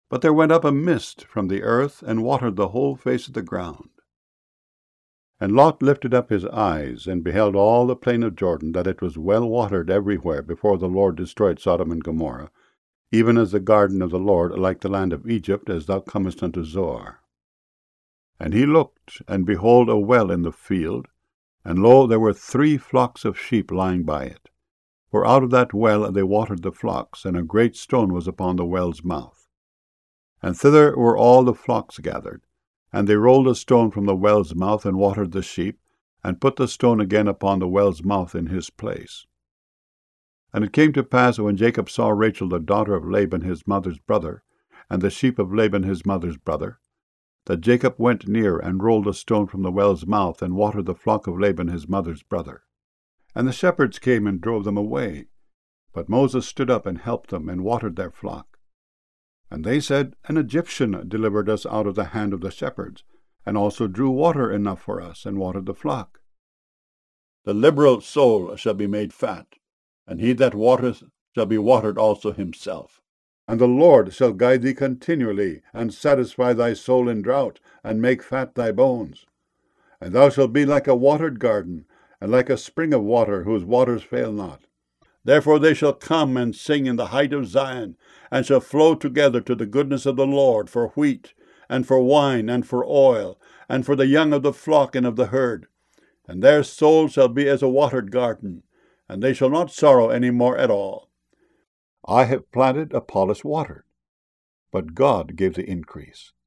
But there went up a mist from the earth, and watered the whole face of the ground. And Lot lifted up his eyes, and beheld all the plain of Jordan, that it was well watered everywhere, before the Lord destroyed Sodom and Gomorrah, even as the garden of the Lord, like the land of Egypt, as thou comest unto Zoar. And he looked, and behold a well in the field, and lo, there were 3 flocks of sheep lying by it. For out of that well they watered the flocks, and a great stone was upon the well's mouth. And thither were all the flocks gathered. And they rolled a stone from the well's mouth, and watered the sheep, and put the stone again upon the well's mouth in his place. And it came to pass, when Jacob saw Rachel the daughter of Laban his mother's brother, and the sheep of Laban his mother's brother, that Jacob went near, and rolled a stone from the well's mouth, and watered the flock of Laban his mother's brother. And the shepherds came and drove them away. But Moses stood up and helped them, and watered their flock. And they said, An Egyptian delivered us out of the hand of the shepherds, and also drew water enough for us, and watered the flock. The liberal soul shall be made fat, and he that watereth shall be watered also himself. And the Lord shall guide thee continually, and satisfy thy soul in drought, and make fat thy bones. And thou shalt be like a watered garden, and like a spring of water, whose waters fail not. Therefore they shall come and sing in the height of Zion, and shall flow together to the goodness of the Lord, for wheat, and for wine, and for oil, and for the young of the flock and of the herd. And their soul shall be as a watered garden, and they shall not sorrow any more at all. I have planted, Apollos watered, but God gave the increase.